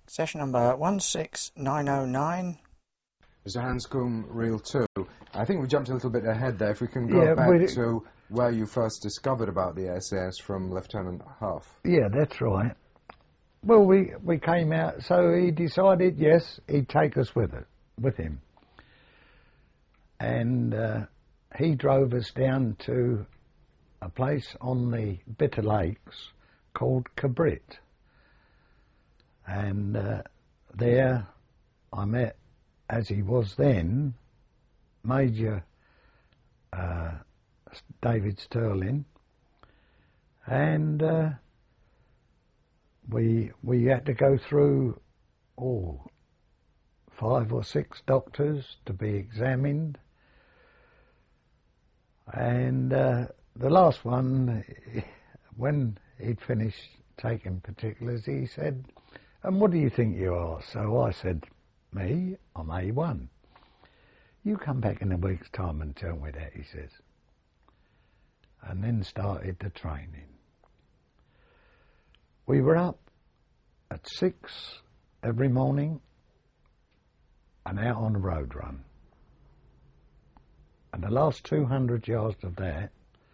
Session number 16909. Mr. Hanscom, Reel 2. I think we jumped a little bit ahead there. If we can go back to where you first discovered about the SAS from Lieutenant Huff. Yeah, that's right. Well, we came out, so he decided, yes, he'd take us with him. And he drove us down to a place on the Bitter Lakes called Cabrit. And there I met, as he was then, Major David Sterling, and we had to go through 5 or 6 doctors to be examined, and the last one, when he'd finished taking particulars, he said, "And what do you think you are?" So I said, "Me, I'm A1. You come back in a week's time and tell me that," he says. And then started the training. We were up at 6 every morning and out on the road run. And the last 200 yards of that,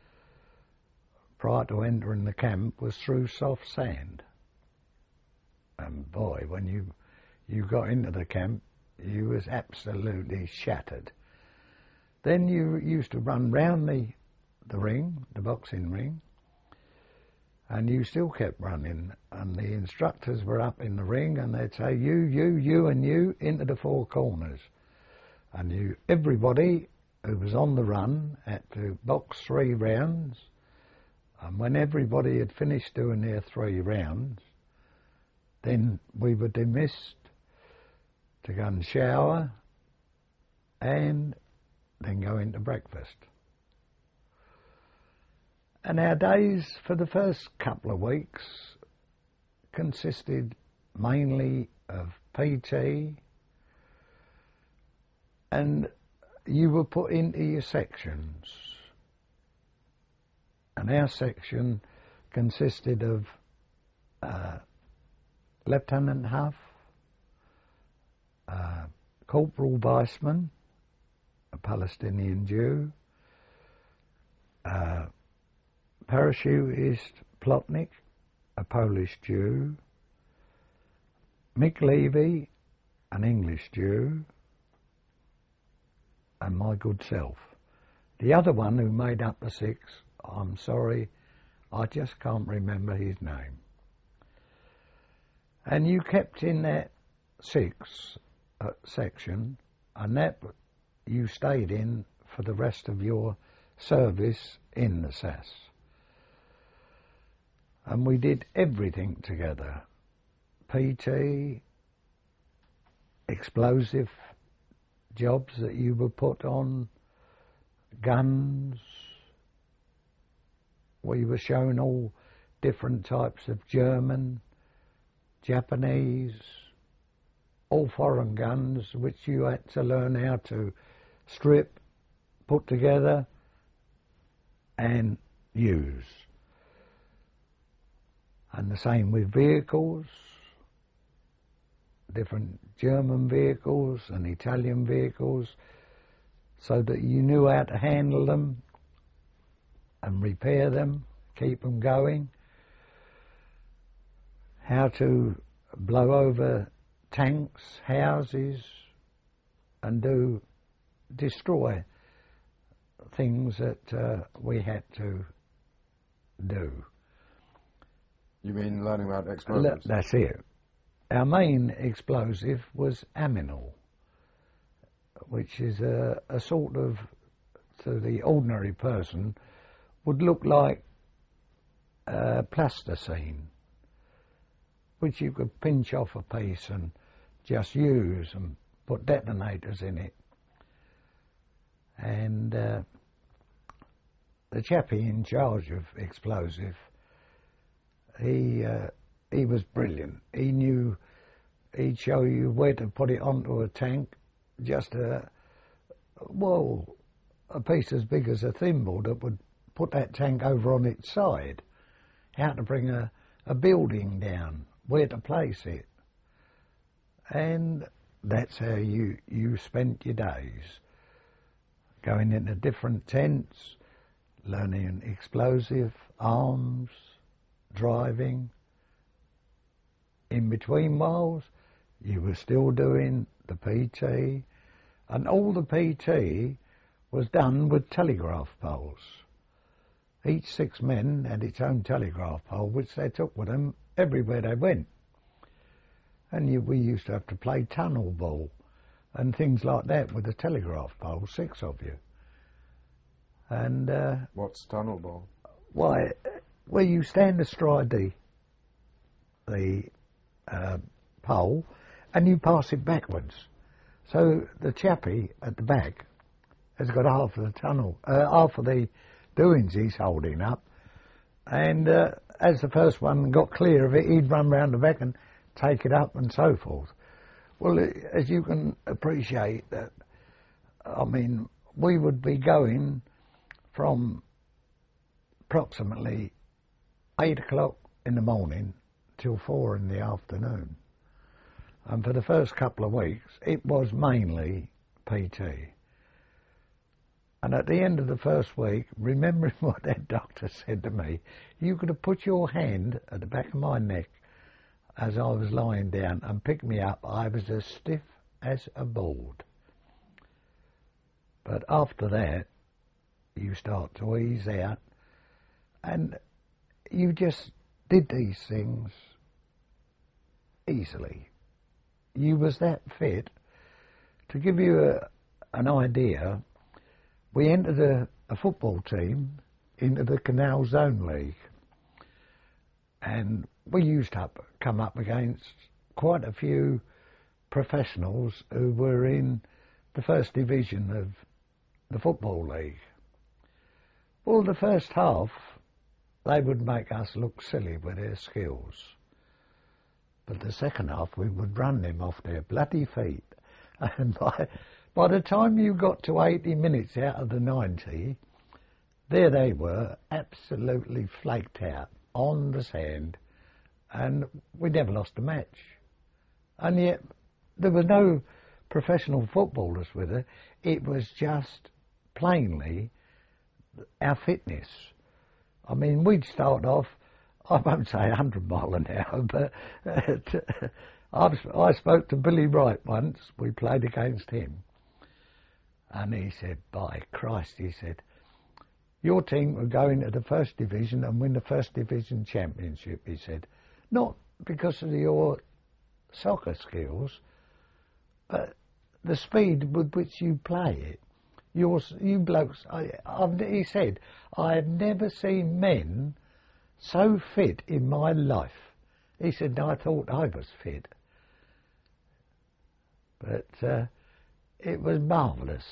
prior to entering the camp, was through soft sand. And boy, when you got into the camp, you was absolutely shattered. Then you used to run round the ring, the boxing ring, and you still kept running, and the instructors were up in the ring, and they'd say, you and you into the 4 corners. And everybody who was on the run had to box 3 rounds, and when everybody had finished doing their 3 rounds, then we were dismissed to go and shower and then go into breakfast. And our days for the first couple of weeks consisted mainly of PT, and you were put into your sections. And our section consisted of Lieutenant Huff, Corporal Weissman, a Palestinian Jew, Parachutist Plotnik, a Polish Jew, Mick Levy, an English Jew, and my good self. The other one who made up the 6, I'm sorry, I just can't remember his name. And you kept in that 6 section, and that you stayed in for the rest of your service in the SAS. And we did everything together. PT, explosive jobs that you were put on, guns. We were shown all different types of German, Japanese, all foreign guns, which you had to learn how to strip, put together and use. And the same with vehicles, different German vehicles and Italian vehicles, so that you knew how to handle them and repair them, keep them going, how to blow over tanks, houses, and destroy things that we had to do. You mean learning about explosives? That's it. Our main explosive was aminal, which is a sort of, to the ordinary person, would look like plasticine, which you could pinch off a piece and just use and put detonators in it. And the chappie in charge of explosive, he was brilliant. He knew, he'd show you where to put it onto a tank, just a piece as big as a thimble that would put that tank over on its side, how to bring a building down, where to place it, And that's how you spent your days, going into different tents, learning explosive, arms, driving. In between whiles, you were still doing the PT, and all the PT was done with telegraph poles. Each 6 men had its own telegraph pole, which they took with them everywhere they went. And we used to have to play tunnel ball and things like that with the telegraph pole, 6 of you. And what's tunnel ball? Why, where you stand astride the pole and you pass it backwards. So the chappie at the back has got half of the tunnel, half of the doings he's holding up, and as the first one got clear of it, he'd run round the back and take it up and so forth. Well, as you can appreciate that, I mean, we would be going from approximately 8 o'clock in the morning till 4 in the afternoon. And for the first couple of weeks, it was mainly PT. And at the end of the first week, remembering what that doctor said to me, you could have put your hand at the back of my neck as I was lying down and picked me up. I was as stiff as a board. But after that, you start to ease out, and you just did these things easily. You was that fit. To give you an idea, we entered a football team into the Canal Zone League, and we used to come up against quite a few professionals who were in the first division of the Football League. Well, the first half, they would make us look silly with their skills. But the second half, we would run them off their bloody feet. And by the time you got to 80 minutes out of the 90, there they were, absolutely flaked out on the sand, and we never lost a match. And yet, there were no professional footballers with it. It was just plainly our fitness. I mean, we'd start off, I won't say 100 mile an hour, but I spoke to Billy Wright once. We played against him. And he said, by Christ, he said, your team will go into the first division and win the first division championship, he said. Not because of your soccer skills, but the speed with which you play it. You blokes, he said, I have never seen men so fit in my life. He said, I thought I was fit. But it was marvellous.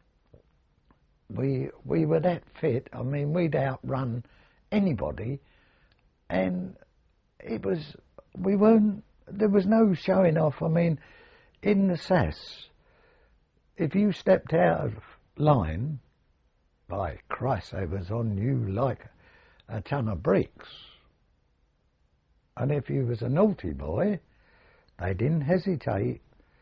We were that fit. I mean, we'd outrun anybody, and it was, there was no showing off. I mean, in the SAS, if you stepped out of line, by Christ, they was on you like a ton of bricks. And if you was a naughty boy, they didn't hesitate.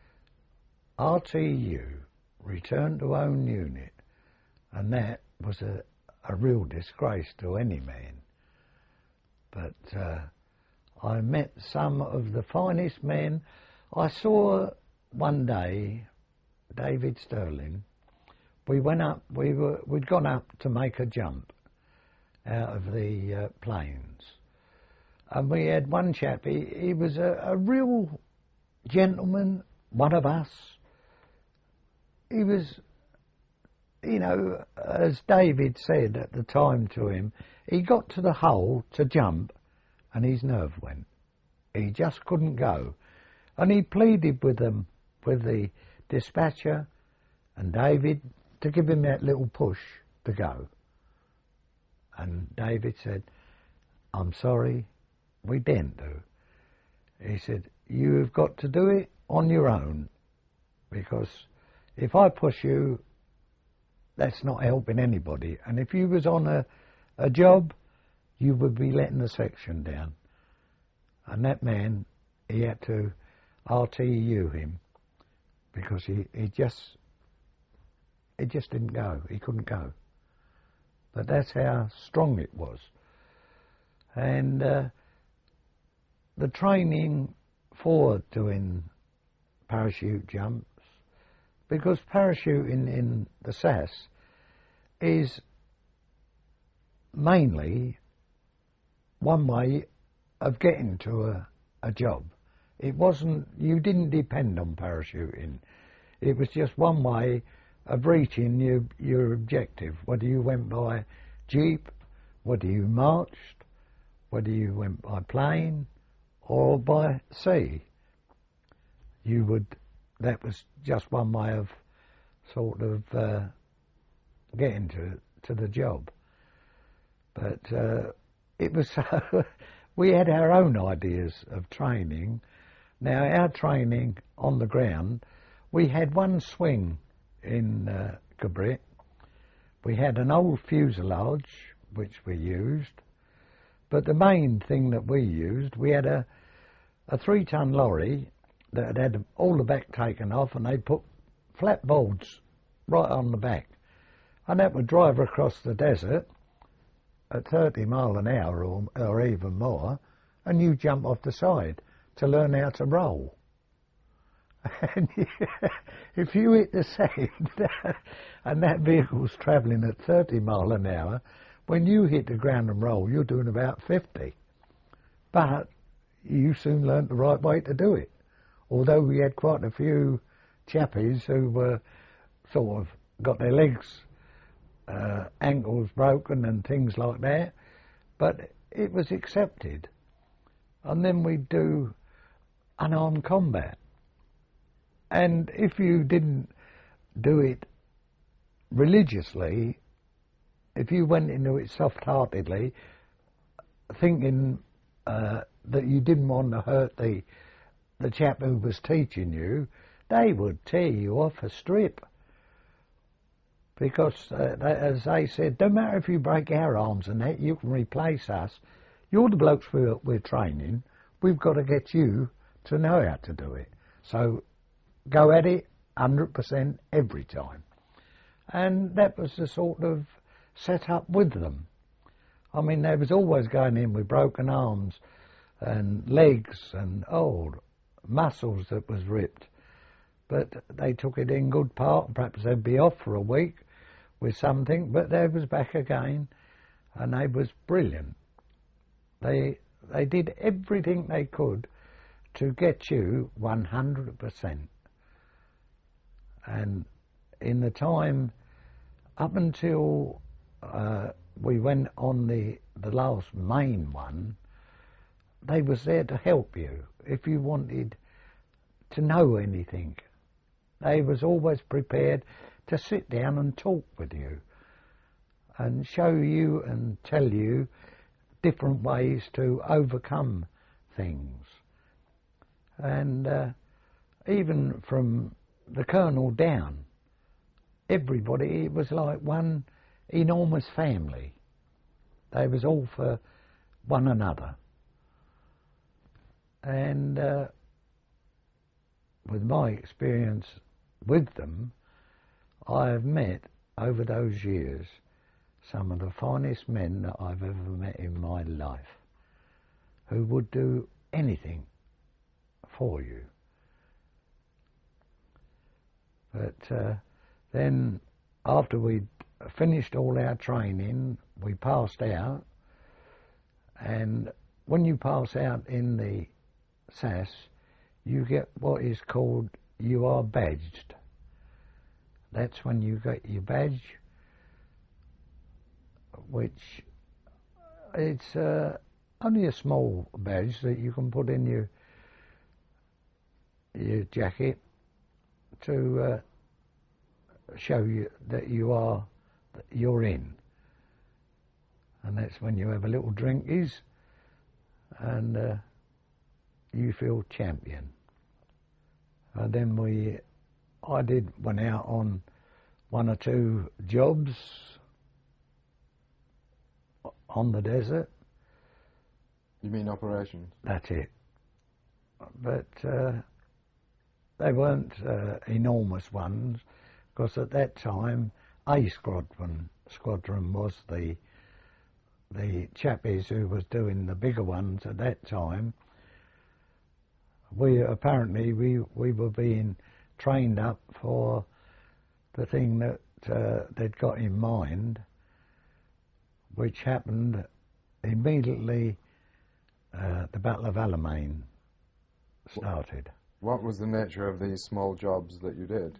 RTU, return to own unit. And that was a real disgrace to any man. But I met some of the finest men. I saw one day David Sterling. We went up, we'd gone up to make a jump out of the planes. And we had one chap, he was a real gentleman, one of us. He was, you know, as David said at the time to him, he got to the hole to jump and his nerve went. He just couldn't go. And he pleaded with them, with the dispatcher and David, to give him that little push to go. And David said, I'm sorry, we didn't do. He said, you've got to do it on your own, because if I push you, that's not helping anybody. And if you was on a job, you would be letting the section down. And that man, he had to, RTU him because he just didn't go. He couldn't go. But that's how strong it was. And the training for doing parachute jumps, because parachuting in the SAS is mainly one way of getting to a job. It wasn't, you didn't depend on parachuting. It was just one way of reaching your objective, whether you went by jeep, whether you marched, whether you went by plane or by sea. That was just one way of sort of getting to the job. But it was we had our own ideas of training. Now, our training on the ground, we had one swing in Cabrit. We had an old fuselage, which we used. But the main thing that we used, we had a 3-ton lorry that had all the back taken off, and they put flat boards right on the back. And that would drive across the desert at 30 miles an hour or even more, and you jump off the side to learn how to roll. And if you hit the sand and that vehicle's travelling at 30 miles an hour, when you hit the ground and roll, you're doing about 50. But you soon learnt the right way to do it. Although we had quite a few chappies who were sort of got their legs, ankles broken and things like that, but it was accepted. And then we'd do unarmed combat. And if you didn't do it religiously, if you went into it soft-heartedly, thinking that you didn't want to hurt the chap who was teaching you, they would tear you off a strip. Because, as they said, don't matter if you break our arms and that, you can replace us. You're the blokes we're training. We've got to get you to know how to do it. So go at it 100% every time. And that was the sort of set up with them. I mean, they was always going in with broken arms and legs and muscles that was ripped. But they took it in good part. Perhaps they'd be off for a week with something, but they was back again, and they was brilliant. They did everything they could to get you 100%. And in the time up until we went on the last main one, they was there to help you if you wanted to know anything. They was always prepared to sit down and talk with you and show you and tell you different ways to overcome things. And even from the colonel down, everybody, it was like one enormous family. They was all for one another. And with my experience with them, I have met over those years some of the finest men that I've ever met in my life, who would do anything for you. But then after we'd finished all our training, we passed out, and when you pass out in the SAS, you get what is called, you are badged. That's when you get your badge, which it's only a small badge that you can put in your jacket to show you that you're in. And that's when you have a little drinkies and you feel champion. And then I went out on 1 or 2 jobs on the desert. You mean operations? That's it. But they weren't enormous ones, because at that time A squadron was the chappies who was doing the bigger ones at that time. We were being trained up for the thing that they'd got in mind, which happened immediately the Battle of Alamein started. What was the nature of these small jobs that you did?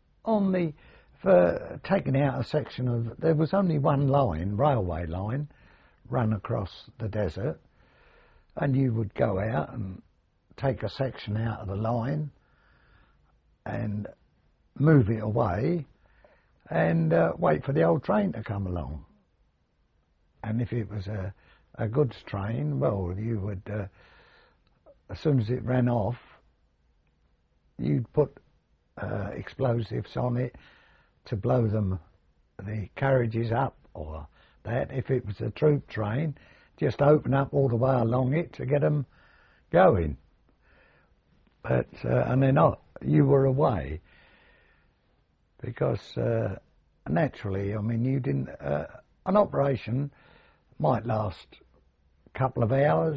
For taking out a section of, there was only one line, railway line, run across the desert, and you would go out and take a section out of the line and move it away and wait for the old train to come along. And if it was a goods train, well, you would, as soon as it ran off, you'd put explosives on it to blow the carriages up, or that. If it was a troop train, just open up all the way along it to get them going. But and then you were away, because naturally, I mean, you didn't. An operation might last a couple of hours,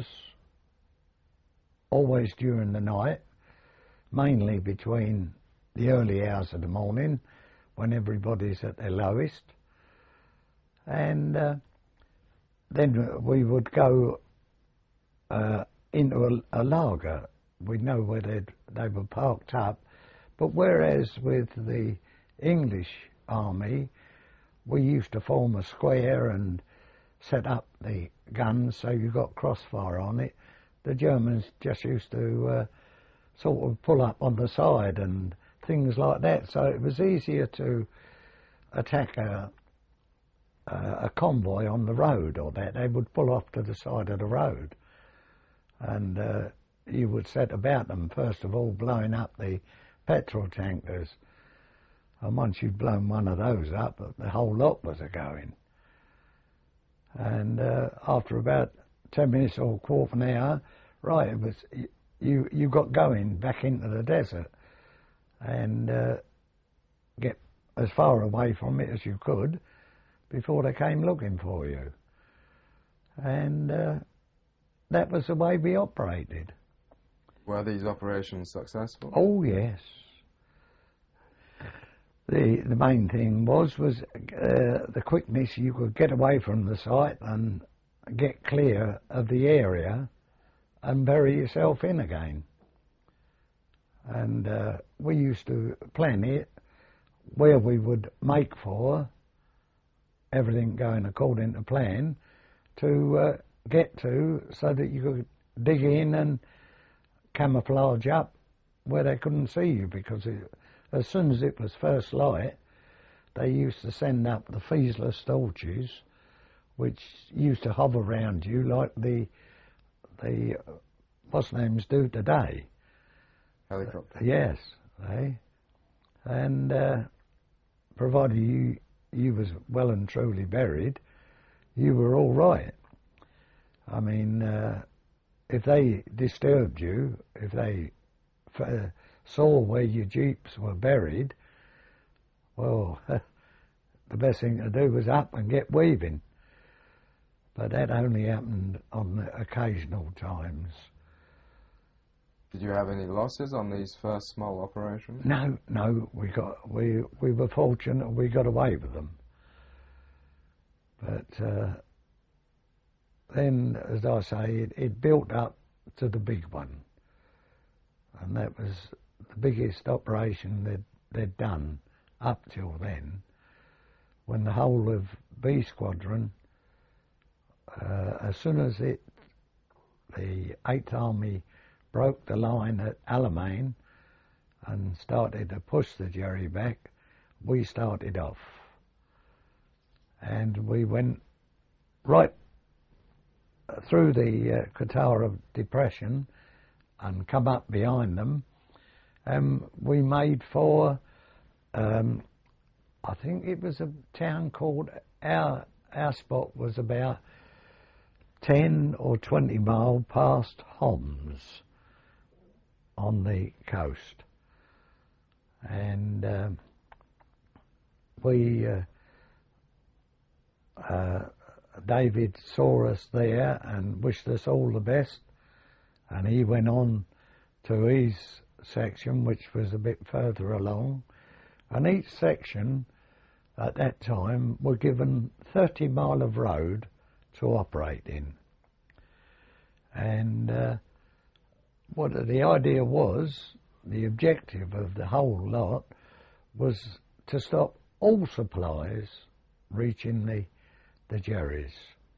always during the night, mainly between the early hours of the morning, when everybody's at their lowest, and then we would go into a lager. We'd know where they were parked up, but whereas with the English army, we used to form a square and set up the guns so you got crossfire on it. The Germans just used to sort of pull up on the side and things like that, so it was easier to attack a convoy on the road, or that they would pull off to the side of the road, and you would set about them, first of all blowing up the petrol tankers, and once you'd blown one of those up, the whole lot was a-going. And after about 10 minutes or a quarter of an hour, right, it was you got going back into the desert and get as far away from it as you could before they came looking for you. And that was the way we operated. Were these operations successful? Oh, yes. The main thing was the quickness you could get away from the site and get clear of the area and bury yourself in again. And we used to plan it where we would make for, everything going according to plan, to get to, so that you could dig in and camouflage up where they couldn't see you, because as soon as it was first light, they used to send up the Fieseler torches, which used to hover around you like the what's names do today. Helicopter. Yes, and provided you was well and truly buried, you were all right. I mean, if they disturbed you, if they saw where your jeeps were buried, well, the best thing to do was up and get weaving. But that only happened on occasional times. Did you have any losses on these first small operations? No, we were fortunate we got away with them. But then, as I say, it built up to the big one. And that was the biggest operation they'd done up till then, when the whole of B Squadron, as soon as the 8th Army broke the line at Alamein and started to push the Jerry back, we started off. And we went right through the Katara Depression and come up behind them, and we made for, I think it was a town called, our spot was about 10 or 20 miles past Homs on the coast. And David saw us there and wished us all the best, and he went on to his section, which was a bit further along, and each section at that time were given 30 mile of road to operate in. And what the idea was, the objective of the whole lot was to stop all supplies reaching the Jerrys.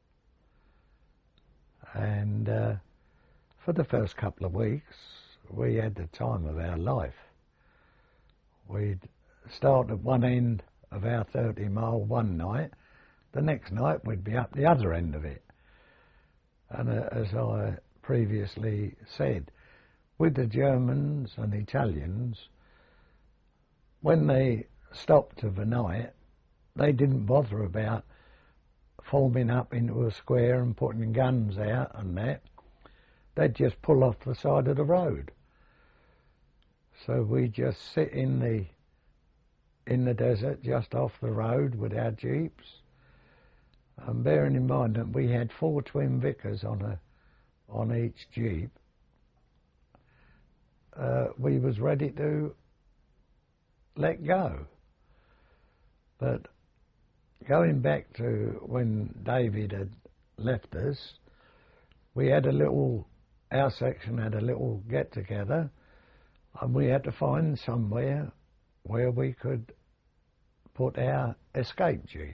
And for the first couple of weeks, we had the time of our life. We'd start at one end of our 30 mile one night, the next night we'd be up the other end of it. And as I previously said, with the Germans and Italians, when they stopped of a night, they didn't bother about forming up into a square and putting guns out and that. They'd just pull off the side of the road. So we just sit in the desert just off the road with our jeeps, and bearing in mind that we had 4 twin Vickers on each jeep, we was ready to let go. But going back to when David had left us, we had our section had a little get together, and we had to find somewhere where we could put our escape jeep.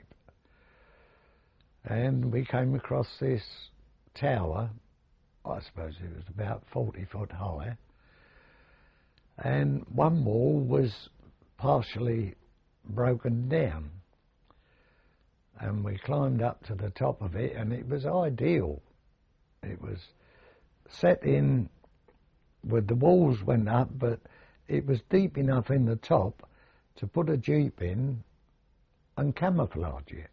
And we came across this tower, I suppose it was about 40 foot high, and one wall was partially broken down. And we climbed up to the top of it, and it was ideal. It was set in with the walls went up, but it was deep enough in the top to put a jeep in and camouflage it.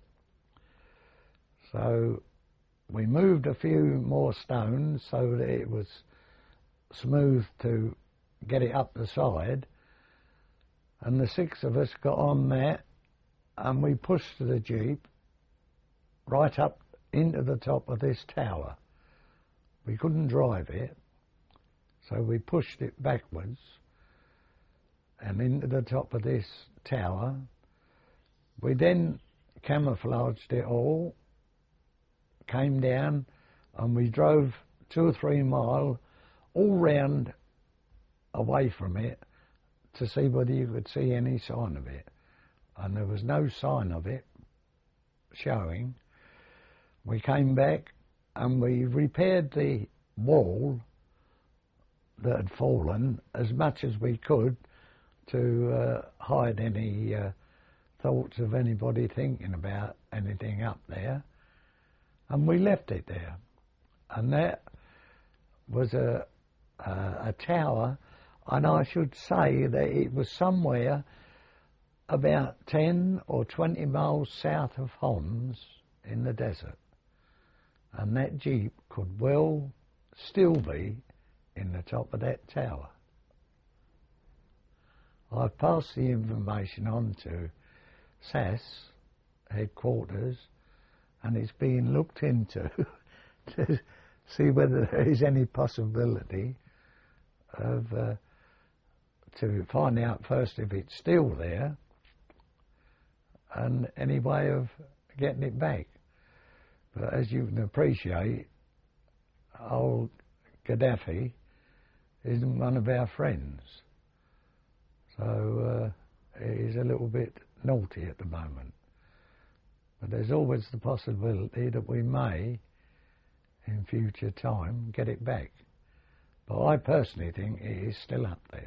So we moved a few more stones so that it was smooth to get it up the side, and the 6 of us got on that, and we pushed the jeep right up into the top of this tower. We couldn't drive it, so we pushed it backwards and into the top of this tower. We then camouflaged it all, came down, and we drove 2 or 3 miles all round away from it to see whether you could see any sign of it. And there was no sign of it showing. We came back and we repaired the wall that had fallen as much as we could to hide any thoughts of anybody thinking about anything up there, and we left it there. And that was a tower, and I should say that it was somewhere about 10 or 20 miles south of Homs in the desert, and that jeep could well still be in the top of that tower. I've passed the information on to SAS headquarters, and it's being looked into to see whether there is any possibility of to find out first if it's still there and any way of getting it back. But as you can appreciate, old Gaddafi isn't one of our friends, so he's a little bit naughty at the moment. But there's always the possibility that we may, in future time, get it back. But I personally think it is still up there.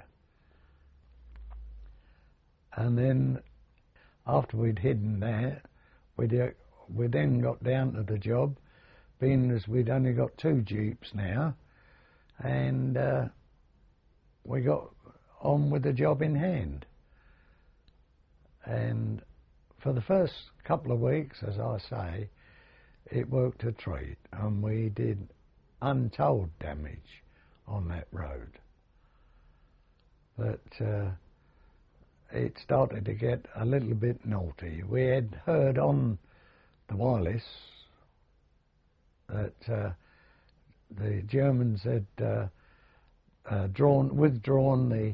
And then, after we'd hidden that, we then got down to the job, being as we'd only got 2 jeeps now, and we got on with the job in hand. And for the first couple of weeks, as I say, it worked a treat, and we did untold damage on that road. But it started to get a little bit naughty. We had heard on the wireless that the Germans had withdrawn the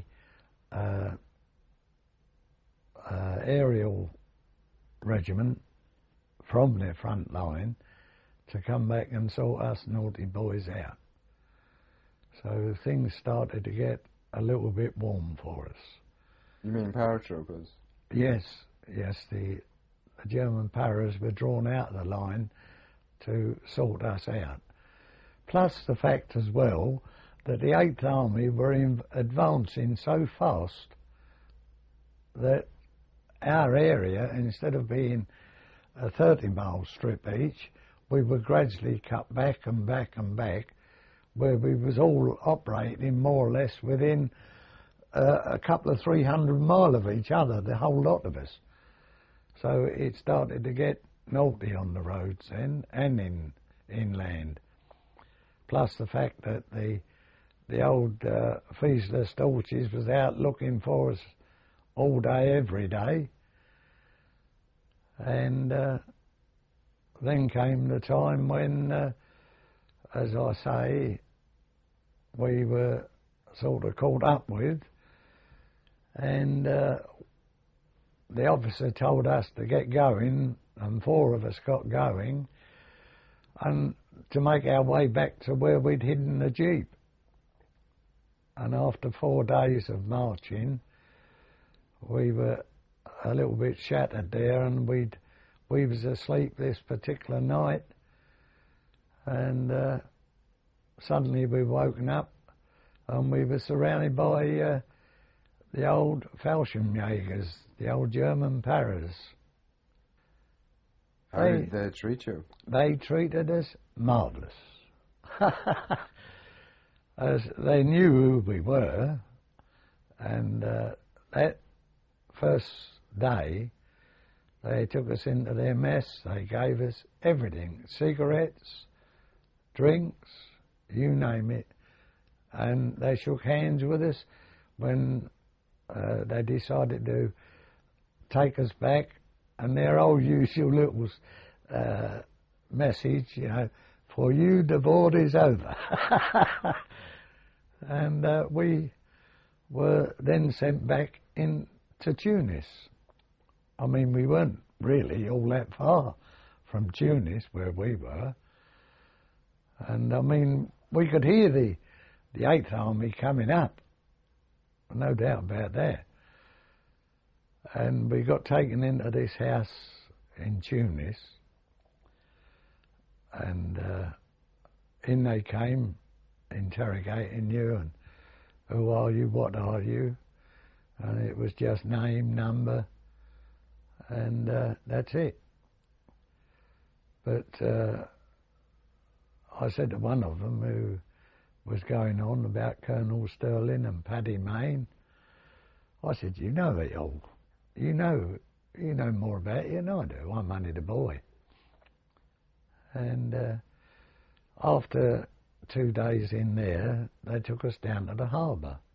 aerial regiment from their front line to come back and sort us naughty boys out. So things started to get a little bit warm for us. You mean paratroopers? Yes, the German paras were drawn out of the line to sort us out. Plus the fact as well that the 8th Army were advancing so fast that our area, instead of being a 30-mile strip each, we were gradually cut back and back and back, where we was all operating more or less within a couple of 300 mile of each other, the whole lot of us. So it started to get naughty on the roads then, and inland. Plus the fact that the old Fiesler Storches was out looking for us all day, every day. And then came the time when, as I say, we were sort of caught up with, and the officer told us to get going, and 4 of us got going, and to make our way back to where we'd hidden the Jeep. And after 4 days of marching, we were a little bit shattered there, and we was asleep this particular night, and suddenly we woken up, and we were surrounded by the old Fallschirmjägers, the old German paras. How did they treat you? They treated us marvellous. As they knew who we were, and that first day they took us into their mess. They gave us everything, cigarettes, drinks, you name it, and they shook hands with us when they decided to take us back, and their old usual little message, you know, for you the board is over. And we were then sent back into Tunis. I mean, we weren't really all that far from Tunis where we were, and I mean, we could hear the 8th Army coming up, no doubt about that. And we got taken into this house in Tunis, and in they came, interrogating you, and who are you, what are you, and it was just name, number, and that's it. But I said to one of them who was going on about Colonel Sterling and Paddy Mayne, I said, you know it all. You know more about it than I do. I'm only the boy. And after 2 days in there, they took us down to the harbour.